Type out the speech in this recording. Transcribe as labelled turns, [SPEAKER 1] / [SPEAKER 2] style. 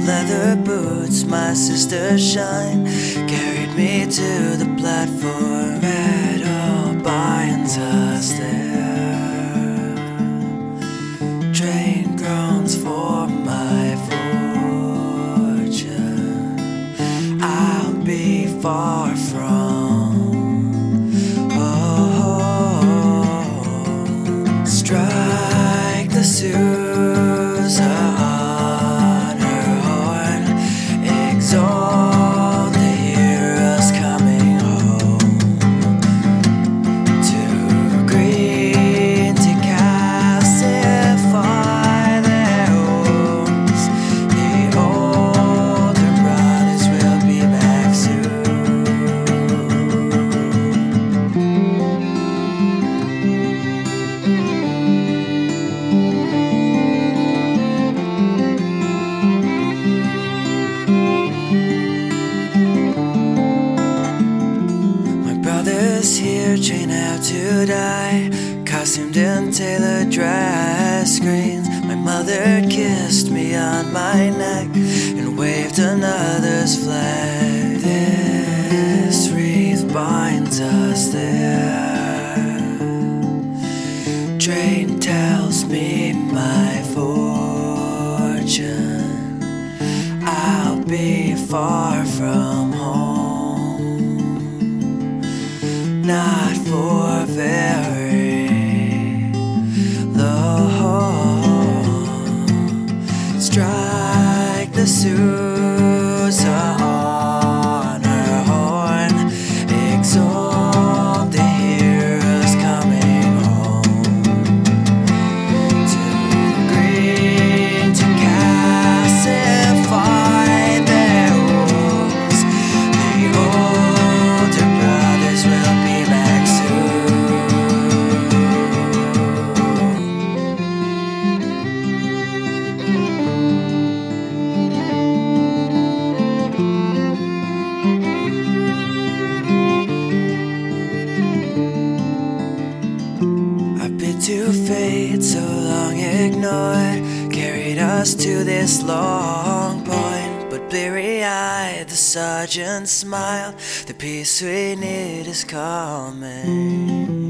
[SPEAKER 1] leather boots my sister shine carried me to the platform. Metal binds us there. Train groans for my fortune. I'll be far from home. Strike the Sousa on her horn, exalt the heroes coming home. Too green to calcify their homes. The older brothers will be back soon. Brothers here train out to die, costumed in tailored dress screens. My mother kissed me on my neck and waved another's flag. This wreath binds us there. Train tells me my fortune. I'll be far from home. Not for very long. Strike the Sousa on her horn, exalt the heroes coming home. Too green to calcify their wounds. The older brothers will be back soon. Our bid to fate, so long ignored, carried us to this long point. But bleary-eyed the sergeant smiled, the peace we need is coming.